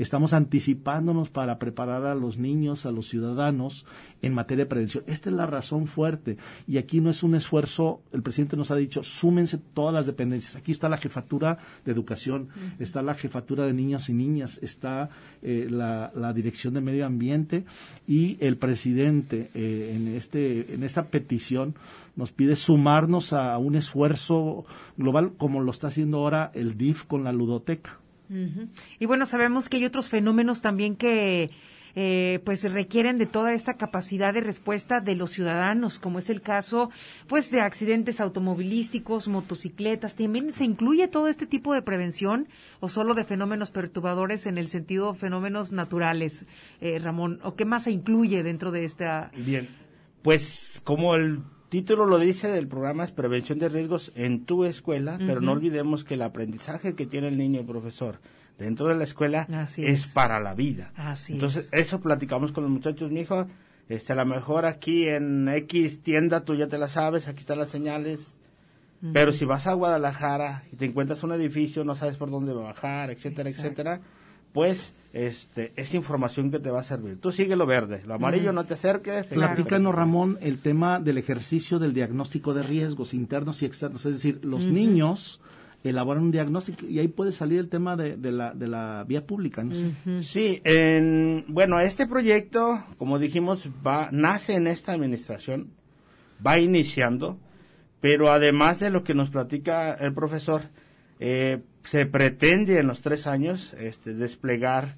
estamos anticipándonos para preparar a los niños, a los ciudadanos en materia de prevención. Esta es la razón fuerte, y aquí no es un esfuerzo, el presidente nos ha dicho, súmense todas las dependencias. Aquí está la jefatura de educación, uh-huh. está la jefatura de niños y niñas, está eh, la, la dirección de medio ambiente, y el presidente eh, en este en esta petición nos pide sumarnos a un esfuerzo global como lo está haciendo ahora el D I F con la ludoteca. Uh-huh. Y bueno, sabemos que hay otros fenómenos también que eh, pues requieren de toda esta capacidad de respuesta de los ciudadanos, como es el caso pues de accidentes automovilísticos, motocicletas. ¿También se incluye todo este tipo de prevención o solo de fenómenos perturbadores en el sentido fenómenos naturales, eh, Ramón? ¿O qué más se incluye dentro de esta? Bien, pues como el título lo dice, del programa es prevención de riesgos en tu escuela, uh-huh. pero no olvidemos que el aprendizaje que tiene el niño y el profesor dentro de la escuela es, es para la vida. Así Entonces, es. eso platicamos con los muchachos, mijo, este, a lo mejor aquí en X tienda tú ya te la sabes, aquí están las señales, uh-huh. pero si vas a Guadalajara y te encuentras un edificio, no sabes por dónde bajar, etcétera, Exacto. etcétera, pues este es información que te va a servir. Tú sigue lo verde, lo amarillo uh-huh. no te acerques. Platícanos, Ramón, el tema del ejercicio del diagnóstico de riesgos internos y externos, es decir, los uh-huh. niños elaboran un diagnóstico y ahí puede salir el tema de, de la de la vía pública, ¿no? Uh-huh. Sí, en, bueno, este proyecto, como dijimos, va nace en esta administración, va iniciando, pero además de lo que nos platica el profesor, eh, se pretende en los tres años este, desplegar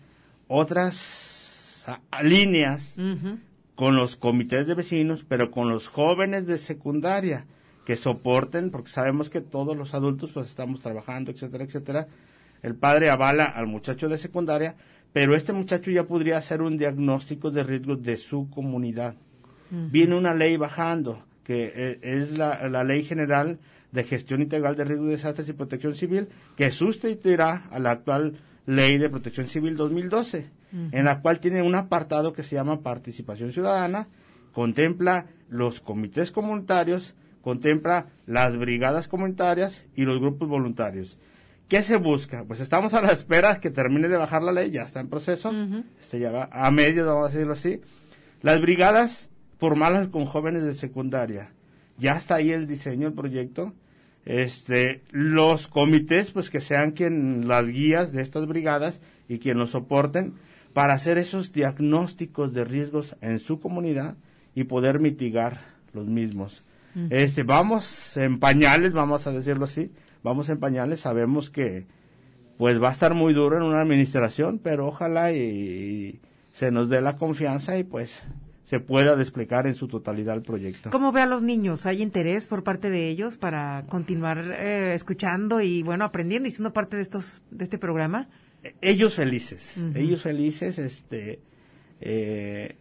otras a, a líneas uh-huh. con los comités de vecinos, pero con los jóvenes de secundaria que soporten, porque sabemos que todos los adultos pues estamos trabajando, etcétera, etcétera. El padre avala al muchacho de secundaria, pero este muchacho ya podría hacer un diagnóstico de riesgos de su comunidad. Uh-huh. Viene una ley bajando, que eh, es la, la Ley General de Gestión Integral de Riesgos de Desastres y Protección Civil, que sustituirá a la actual Ley de Protección Civil dos mil doce, uh-huh. en la cual tiene un apartado que se llama Participación Ciudadana, contempla los comités comunitarios, contempla las brigadas comunitarias y los grupos voluntarios. ¿Qué se busca? Pues estamos a la espera que termine de bajar la ley, ya está en proceso, uh-huh. este ya va a medio, vamos a decirlo así. Las brigadas formarlas con jóvenes de secundaria, ya está ahí el diseño, el proyecto. Este, los comités, pues que sean quien las guías de estas brigadas y quien los soporten para hacer esos diagnósticos de riesgos en su comunidad y poder mitigar los mismos. Uh-huh. Este, vamos en pañales, vamos a decirlo así, vamos en pañales, sabemos que pues va a estar muy duro en una administración, pero ojalá y, y se nos dé la confianza y pues se pueda desplegar en su totalidad el proyecto. ¿Cómo ve a los niños? ¿Hay interés por parte de ellos para continuar eh, escuchando y bueno, aprendiendo y siendo parte de estos de este programa? Ellos felices, uh-huh. ellos felices, este eh,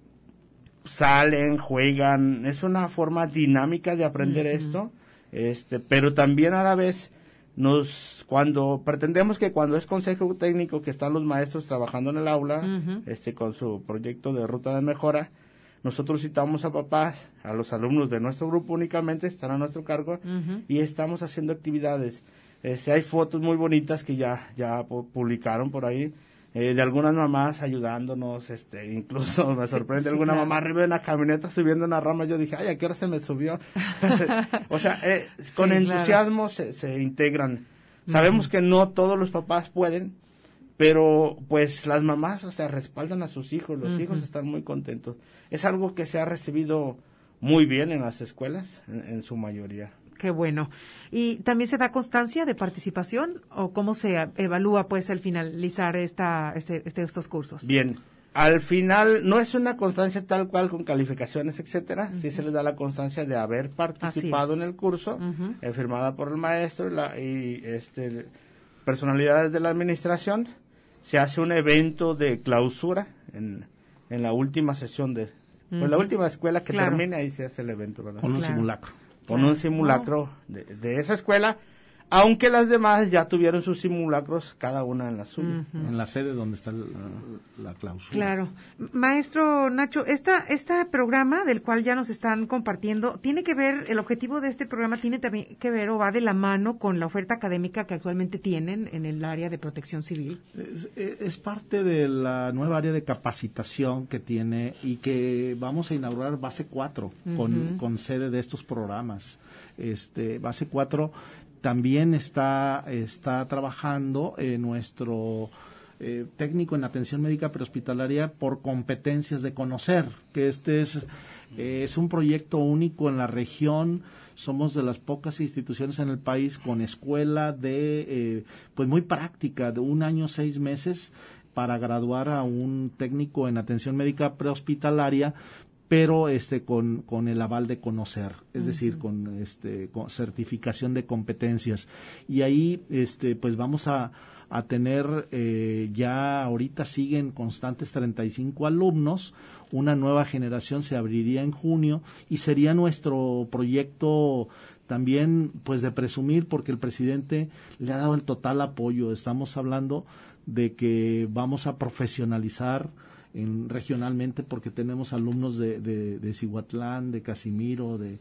salen, juegan, es una forma dinámica de aprender uh-huh. esto, este, pero también a la vez nos, cuando pretendemos que cuando es consejo técnico que están los maestros trabajando en el aula, uh-huh. este, con su proyecto de ruta de mejora, nosotros citamos a papás, a los alumnos de nuestro grupo únicamente, están a nuestro cargo, uh-huh. y estamos haciendo actividades. Este, hay fotos muy bonitas que ya, ya publicaron por ahí, Eh, de algunas mamás ayudándonos, este, incluso me sorprende sí, alguna claro. mamá arriba de una camioneta subiendo una rama, yo dije, ay, ¿a qué hora se me subió? O sea, eh, sí, con entusiasmo claro. se, se integran. Sabemos uh-huh. que no todos los papás pueden, pero pues las mamás, o sea, respaldan a sus hijos, los uh-huh. hijos están muy contentos. Es algo que se ha recibido muy bien en las escuelas, en, en su mayoría. Qué bueno. ¿Y también se da constancia de participación o cómo se evalúa pues al finalizar esta este, este estos cursos? Bien, al final no es una constancia tal cual con calificaciones, etcétera. Uh-huh. Sí se les da la constancia de haber participado en el curso, uh-huh. eh, firmada por el maestro la, y este personalidades de la administración. Se hace un evento de clausura en, en la última sesión de uh-huh. pues la última escuela que claro. termine, ahí se hace el evento, ¿verdad? Con un claro. simulacro. Con un simulacro de, de esa escuela, aunque las demás ya tuvieron sus simulacros, cada una en la suya. Uh-huh. En la sede donde está la, la clausura. Claro. Maestro Nacho, esta, este programa del cual ya nos están compartiendo, ¿tiene que ver, el objetivo de este programa tiene también que ver o va de la mano con la oferta académica que actualmente tienen en el área de protección civil? Es, es parte de la nueva área de capacitación que tiene y que vamos a inaugurar base cuatro uh-huh. con, con sede de estos programas. Este, base cuatro también está, está trabajando eh, nuestro eh, técnico en atención médica prehospitalaria por competencias de conocer, que este es, eh, es un proyecto único en la región. Somos de las pocas instituciones en el país con escuela de, eh, pues muy práctica, de un año, seis meses, para graduar a un técnico en atención médica prehospitalaria, pero este con, con el aval de conocer, es uh-huh. decir, con este con certificación de competencias. Y ahí este pues vamos a, a tener eh, ya ahorita siguen constantes treinta y cinco alumnos, una nueva generación se abriría en junio y sería nuestro proyecto también pues de presumir, porque el presidente le ha dado el total apoyo. Estamos hablando de que vamos a profesionalizar En, regionalmente, porque tenemos alumnos de, de, de Cihuatlán, de Casimiro, de,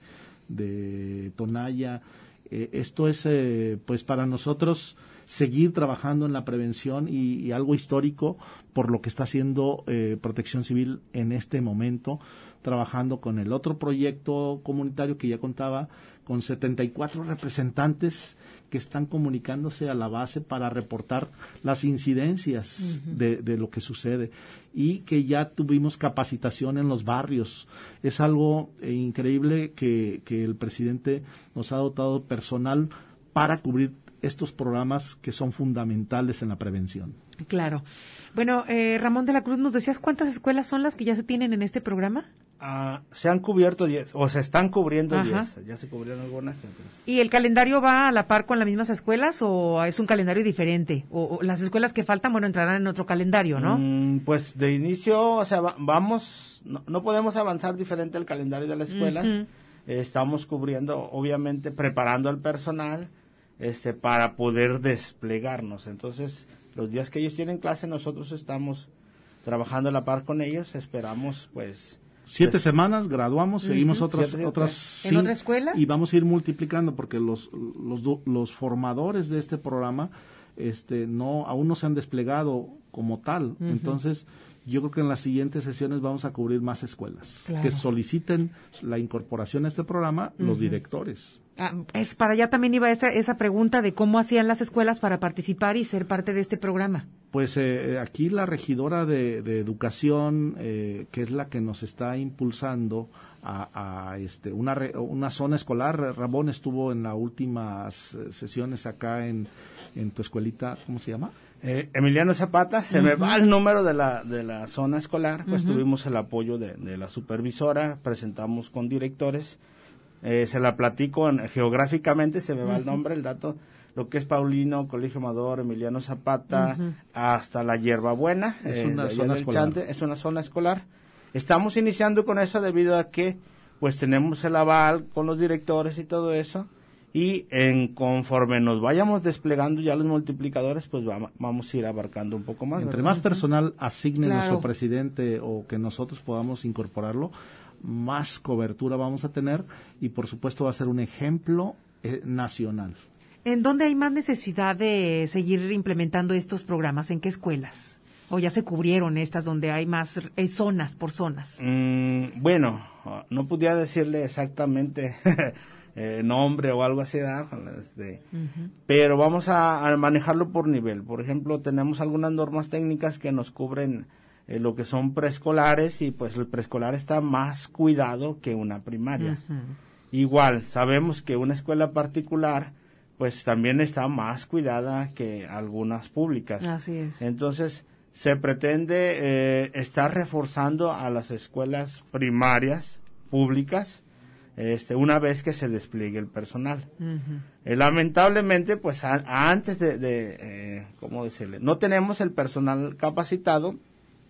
de Tonaya. Eh, esto es, eh, pues para nosotros, seguir trabajando en la prevención y, y algo histórico por lo que está haciendo eh, Protección Civil en este momento, trabajando con el otro proyecto comunitario que ya contaba con setenta y cuatro representantes que están comunicándose a la base para reportar las incidencias uh-huh. de, de lo que sucede, y que ya tuvimos capacitación en los barrios. Es algo eh, increíble que, que el presidente nos ha dotado personal para cubrir estos programas que son fundamentales en la prevención. Claro. Bueno, eh, Ramón de la Cruz, ¿nos decías cuántas escuelas son las que ya se tienen en este programa? Uh, se han cubierto diez, o se están cubriendo diez, ya se cubrieron algunas. Entonces. ¿Y el calendario va a la par con las mismas escuelas o es un calendario diferente? O, o las escuelas que faltan, bueno, entrarán en otro calendario, ¿no? Mm, pues de inicio, o sea, va, vamos, no, no podemos avanzar diferente el calendario de las escuelas. Uh-huh. eh, estamos cubriendo, obviamente, preparando al personal este para poder desplegarnos. Entonces, los días que ellos tienen clase, nosotros estamos trabajando a la par con ellos. Esperamos, pues... Siete des... semanas, graduamos, uh-huh. seguimos otras siete, otras ¿En cinco, otra escuela? Y vamos a ir multiplicando, porque los los los formadores de este programa este no aún no se han desplegado como tal. Uh-huh. Entonces, yo creo que en las siguientes sesiones vamos a cubrir más escuelas claro. que soliciten la incorporación a este programa, uh-huh. los directores. Ah, es para allá también iba esa esa pregunta de cómo hacían las escuelas para participar y ser parte de este programa. Pues eh, aquí la regidora de, de educación, eh, que es la que nos está impulsando a, a este una re, una zona escolar. Ramón estuvo en las últimas sesiones acá en en tu escuelita, ¿cómo se llama? Eh, Emiliano Zapata, se uh-huh. me va el número de la de la zona escolar. Pues uh-huh. tuvimos el apoyo de, de la supervisora, presentamos con directores. Eh, se la platico en, geográficamente, se me va uh-huh. el nombre, el dato, lo que es Paulino, Colegio Amador, Emiliano Zapata, uh-huh. hasta la Hierbabuena, es eh, una zona escolar. Chante, es una zona escolar. Estamos iniciando con eso debido a que pues tenemos el aval con los directores y todo eso, y en conforme nos vayamos desplegando ya los multiplicadores, pues vamos, vamos a ir abarcando un poco más. Entre ¿verdad? más personal asigne claro. nuestro presidente o que nosotros podamos incorporarlo, más cobertura vamos a tener y por supuesto va a ser un ejemplo eh, nacional. ¿En dónde hay más necesidad de seguir implementando estos programas? ¿En qué escuelas? ¿O ya se cubrieron estas donde hay más eh, zonas por zonas? Mm, bueno, no podía decirle exactamente eh, nombre o algo así, ¿verdad? Este, uh-huh. pero vamos a, a manejarlo por nivel. Por ejemplo, tenemos algunas normas técnicas que nos cubren Eh, lo que son preescolares, y pues el preescolar está más cuidado que una primaria. Uh-huh. Igual, sabemos que una escuela particular pues también está más cuidada que algunas públicas. Así es. Entonces, se pretende eh, estar reforzando a las escuelas primarias públicas este una vez que se despliegue el personal. Uh-huh. Eh, lamentablemente, pues a, a antes de, de eh, ¿cómo decirle? No tenemos el personal capacitado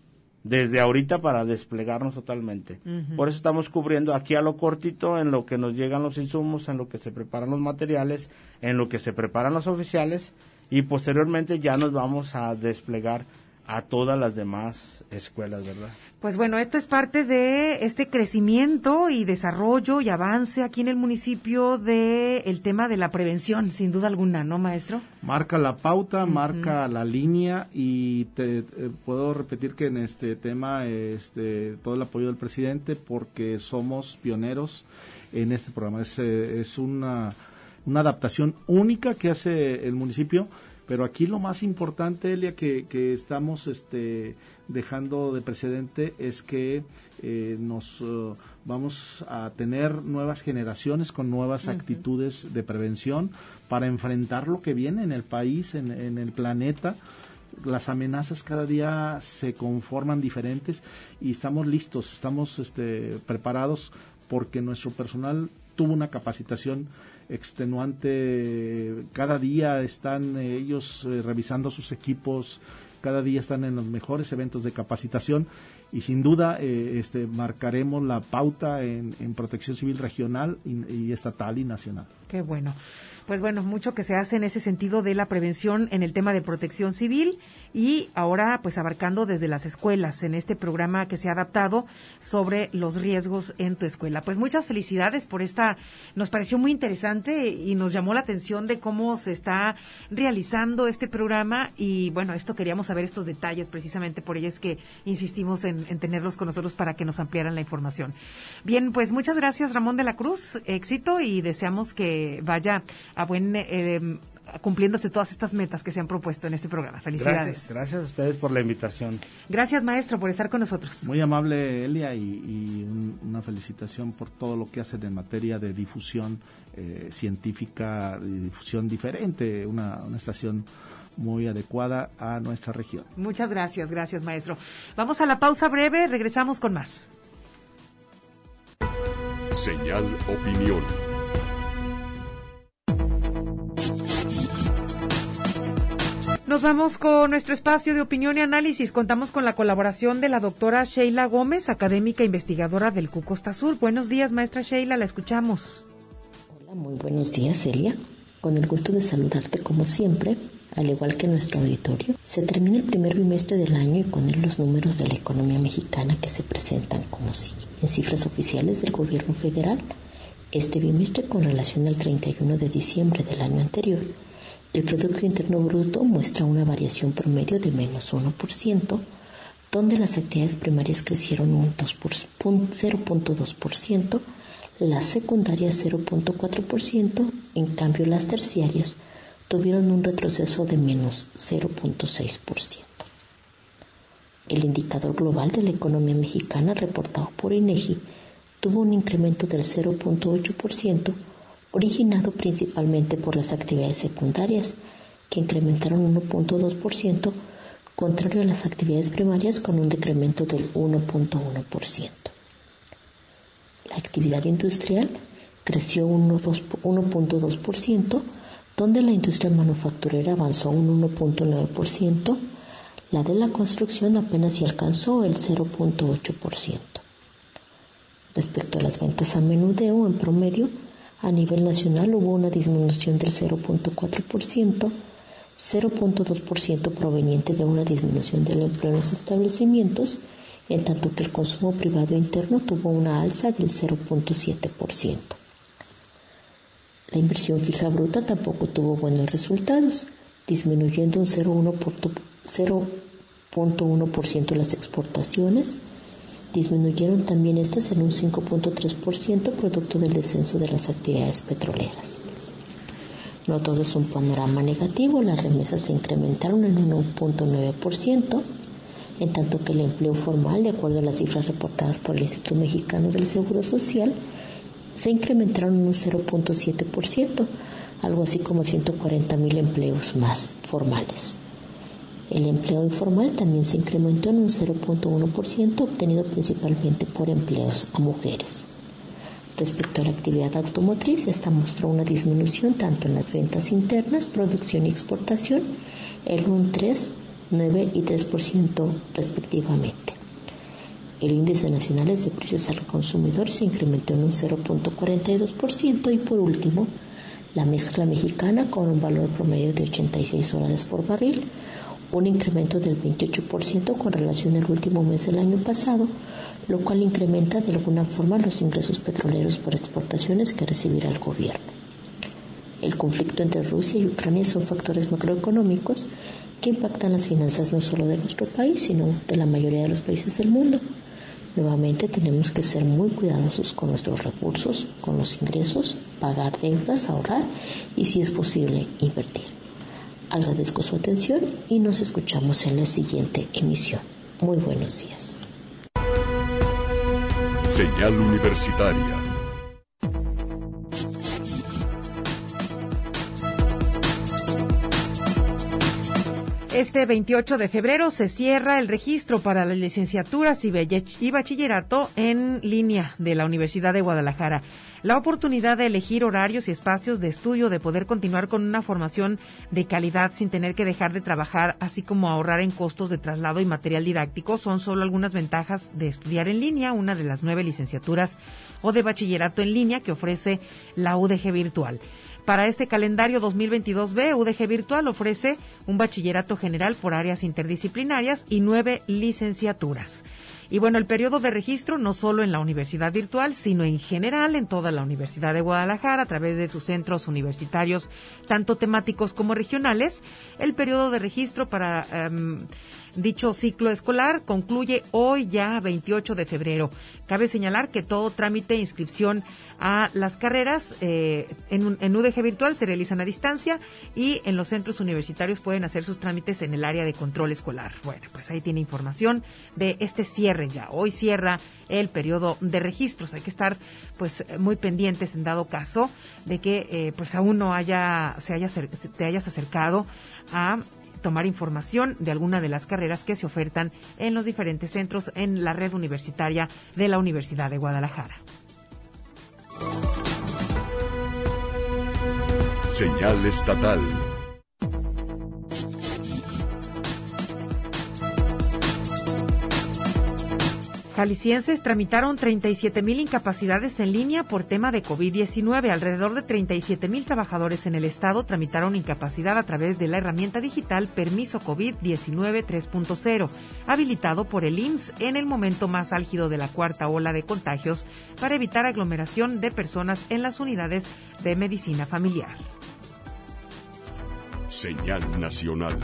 desde ahorita para desplegarnos totalmente. Uh-huh. Por eso estamos cubriendo aquí a lo cortito, en lo que nos llegan los insumos, en lo que se preparan los materiales, en lo que se preparan los oficiales, y posteriormente ya nos vamos a desplegar a todas las demás escuelas, ¿verdad? Pues bueno, esto es parte de este crecimiento y desarrollo y avance aquí en el municipio de el tema de la prevención, sin duda alguna, ¿no, maestro? Marca la pauta, uh-huh. marca la línea, y te, eh, puedo repetir que en este tema este todo el apoyo del presidente, porque somos pioneros en este programa. Es, eh, es una, una adaptación única que hace el municipio. Pero aquí lo más importante, Elia, que, que estamos este, dejando de precedente es que eh, nos uh, vamos a tener nuevas generaciones con nuevas uh-huh. actitudes de prevención para enfrentar lo que viene en el país, en, en el planeta. Las amenazas cada día se conforman diferentes y estamos listos, estamos este, preparados, porque nuestro personal tuvo una capacitación extenuante. Cada día están eh, ellos eh, revisando sus equipos, cada día están en los mejores eventos de capacitación, y sin duda eh, este marcaremos la pauta en, en protección civil regional y, y estatal y nacional. Qué bueno. Pues bueno, mucho que se hace en ese sentido de la prevención en el tema de protección civil, y ahora pues abarcando desde las escuelas en este programa que se ha adaptado sobre los riesgos en tu escuela. Pues muchas felicidades por esta, nos pareció muy interesante y nos llamó la atención de cómo se está realizando este programa, y bueno, esto queríamos saber estos detalles, precisamente por ello es que insistimos en, en tenerlos con nosotros para que nos ampliaran la información. Bien, pues muchas gracias, Ramón de la Cruz, éxito, y deseamos que vaya a buen eh, cumpliéndose todas estas metas que se han propuesto en este programa. Felicidades. Gracias, gracias a ustedes por la invitación. Gracias, maestro, por estar con nosotros. Muy amable, Elia, y, y un, una felicitación por todo lo que hacen en materia de difusión eh, científica, de difusión diferente, una, una estación muy adecuada a nuestra región. Muchas gracias, gracias, maestro. Vamos a la pausa breve, regresamos con más. Señal Opinión. Nos vamos con nuestro espacio de opinión y análisis. Contamos con la colaboración de la doctora Sheila Gómez, académica investigadora del C U Costa Sur. Buenos días, maestra Sheila, la escuchamos. Hola, muy buenos días, Celia. Con el gusto de saludarte como siempre, al igual que nuestro auditorio. Se termina el primer bimestre del año y con él los números de la economía mexicana que se presentan como sigue. En cifras oficiales del gobierno federal, este bimestre con relación al treinta y uno de diciembre del año anterior, el Producto Interno Bruto muestra una variación promedio de menos uno por ciento, donde las actividades primarias crecieron un cero punto dos por ciento, las secundarias cero punto cuatro por ciento, en cambio las terciarias tuvieron un retroceso de menos cero punto seis por ciento. El indicador global de la economía mexicana reportado por INEGI tuvo un incremento del cero punto ocho por ciento, originado principalmente por las actividades secundarias, que incrementaron uno punto dos por ciento, contrario a las actividades primarias con un decremento del uno punto uno por ciento. La actividad industrial creció uno punto dos por ciento, donde la industria manufacturera avanzó un uno punto nueve por ciento, la de la construcción apenas si alcanzó el cero punto ocho por ciento. Respecto a las ventas a menudeo, en promedio, a nivel nacional hubo una disminución del cero punto cuatro por ciento, cero punto dos por ciento proveniente de una disminución del empleo en los establecimientos, en tanto que el consumo privado interno tuvo una alza del cero punto siete por ciento. La inversión fija bruta tampoco tuvo buenos resultados, disminuyendo un cero punto uno por ciento las exportaciones. Disminuyeron también estas en un cinco punto tres por ciento producto del descenso de las actividades petroleras. No todo es un panorama negativo, las remesas se incrementaron en un uno punto nueve por ciento, en tanto que el empleo formal, de acuerdo a las cifras reportadas por el Instituto Mexicano del Seguro Social, se incrementaron en un cero punto siete por ciento, algo así como ciento cuarenta mil empleos más formales. El empleo informal también se incrementó en un cero punto uno por ciento, obtenido principalmente por empleos a mujeres. Respecto a la actividad automotriz, esta mostró una disminución tanto en las ventas internas, producción y exportación, en un tres, nueve y tres por ciento respectivamente. El índice nacional de precios al consumidor se incrementó en un cero punto cuarenta y dos por ciento y por último, la mezcla mexicana con un valor promedio de ochenta y seis dólares por barril, un incremento del veintiocho por ciento con relación al último mes del año pasado, lo cual incrementa de alguna forma los ingresos petroleros por exportaciones que recibirá el gobierno. El conflicto entre Rusia y Ucrania son factores macroeconómicos que impactan las finanzas no solo de nuestro país, sino de la mayoría de los países del mundo. Nuevamente tenemos que ser muy cuidadosos con nuestros recursos, con los ingresos, pagar deudas, ahorrar y, si es posible, invertir. Agradezco su atención y nos escuchamos en la siguiente emisión. Muy buenos días. Señal Universitaria. Este veintiocho de febrero se cierra el registro para las licenciaturas y bachillerato en línea de la Universidad de Guadalajara. La oportunidad de elegir horarios y espacios de estudio, de poder continuar con una formación de calidad sin tener que dejar de trabajar, así como ahorrar en costos de traslado y material didáctico, son solo algunas ventajas de estudiar en línea, una de las nueve licenciaturas o de bachillerato en línea que ofrece la U D G Virtual. Para este calendario dos mil veintidós B, U D G Virtual ofrece un bachillerato general por áreas interdisciplinarias y nueve licenciaturas. Y bueno, el periodo de registro no solo en la universidad virtual, sino en general en toda la Universidad de Guadalajara a través de sus centros universitarios, tanto temáticos como regionales. El periodo de registro para um, dicho ciclo escolar concluye hoy ya veintiocho de febrero. Cabe señalar que todo trámite e inscripción a las carreras eh, en, en U D G Virtual se realizan a distancia y en los centros universitarios pueden hacer sus trámites en el área de control escolar. Bueno, pues ahí tiene información de este cierre ya. Hoy cierra el periodo de registros. Hay que estar pues muy pendientes en dado caso de que eh, pues aún no haya se haya te hayas acercado a tomar información de alguna de las carreras que se ofertan en los diferentes centros en la red universitaria de la Universidad de Guadalajara. Señal estatal. Jaliscienses tramitaron treinta y siete mil incapacidades en línea por tema de COVID diecinueve. Alrededor de treinta y siete mil trabajadores en el estado tramitaron incapacidad a través de la herramienta digital Permiso COVID diecinueve tres punto cero, habilitado por el I M S S en el momento más álgido de la cuarta ola de contagios para evitar aglomeración de personas en las unidades de medicina familiar. Señal nacional.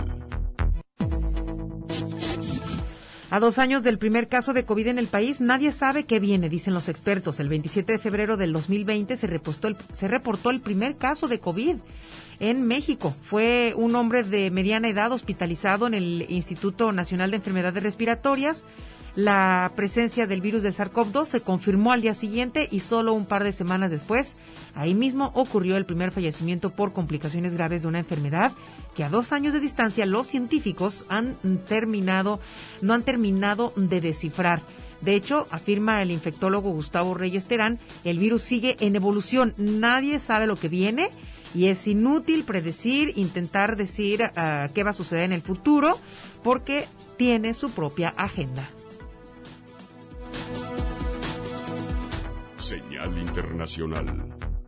A dos años del primer caso de COVID en el país, nadie sabe qué viene, dicen los expertos. El veintisiete de febrero del dos mil veinte se reportó el, se reportó el primer caso de COVID en México. Fue un hombre de mediana edad hospitalizado en el Instituto Nacional de Enfermedades Respiratorias. La presencia del virus del SARS-CoV dos se confirmó al día siguiente y solo un par de semanas después, ahí mismo ocurrió el primer fallecimiento por complicaciones graves de una enfermedad que a dos años de distancia los científicos han terminado, no han terminado de descifrar. De hecho, afirma el infectólogo Gustavo Reyes Terán, el virus sigue en evolución, nadie sabe lo que viene y es inútil predecir, intentar decir uh, qué va a suceder en el futuro porque tiene su propia agenda. Señal internacional.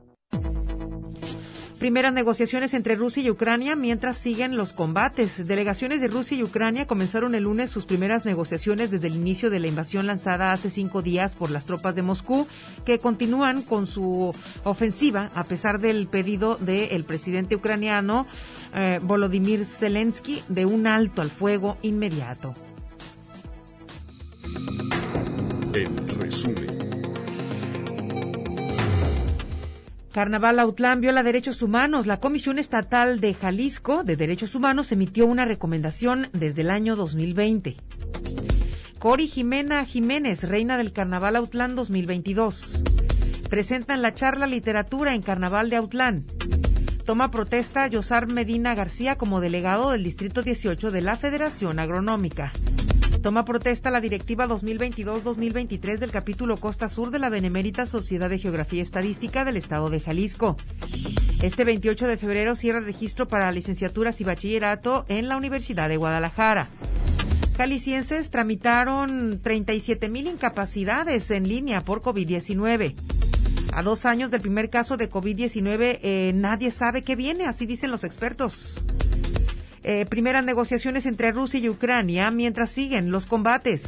Primeras negociaciones entre Rusia y Ucrania mientras siguen los combates. Delegaciones de Rusia y Ucrania comenzaron el lunes sus primeras negociaciones desde el inicio de la invasión lanzada hace cinco días por las tropas de Moscú, que continúan con su ofensiva a pesar del pedido del presidente ucraniano eh, Volodymyr Zelensky de un alto al fuego inmediato. En resumen. Carnaval Autlán viola derechos humanos. La Comisión Estatal de Jalisco de Derechos Humanos emitió una recomendación desde el año dos mil veinte. Cori Jimena Jiménez, reina del Carnaval Autlán dos mil veintidós. Presentan la charla Literatura en Carnaval de Autlán. Toma protesta Yosar Medina García como delegado del Distrito dieciocho de la Federación Agronómica. Toma protesta la Directiva dos mil veintidós dos mil veintitrés del capítulo Costa Sur de la Benemérita Sociedad de Geografía y Estadística del Estado de Jalisco. Este veintiocho de febrero cierra el registro para licenciaturas y bachillerato en la Universidad de Guadalajara. Jaliscienses tramitaron treinta y siete mil incapacidades en línea por COVID diecinueve. A dos años del primer caso de COVID diecinueve, eh, nadie sabe qué viene, así dicen los expertos. Eh, primeras negociaciones entre Rusia y Ucrania mientras siguen los combates.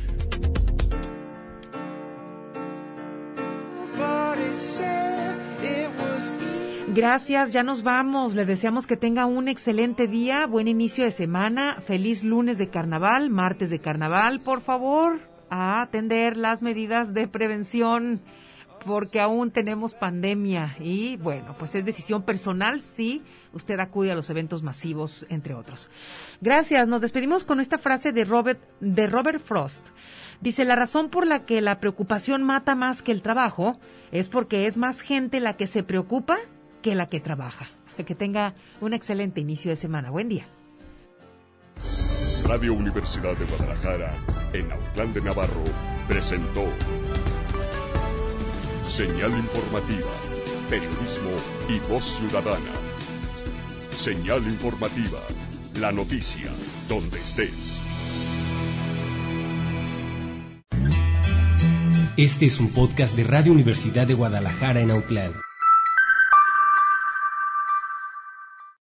Gracias, ya nos vamos. Le deseamos que tenga un excelente día, buen inicio de semana, feliz lunes de carnaval, martes de carnaval. Por favor, a atender las medidas de prevención, porque aún tenemos pandemia y, bueno, pues es decisión personal si usted acude a los eventos masivos, entre otros. Gracias, nos despedimos con esta frase de Robert, de Robert Frost. Dice, la razón por la que la preocupación mata más que el trabajo es porque es más gente la que se preocupa que la que trabaja. Que tenga un excelente inicio de semana. Buen día. Radio Universidad de Guadalajara, en Autlán de Navarro, presentó Señal Informativa, Periodismo y Voz Ciudadana. Señal Informativa, la noticia, donde estés. Este es un podcast de Radio Universidad de Guadalajara en Autlán.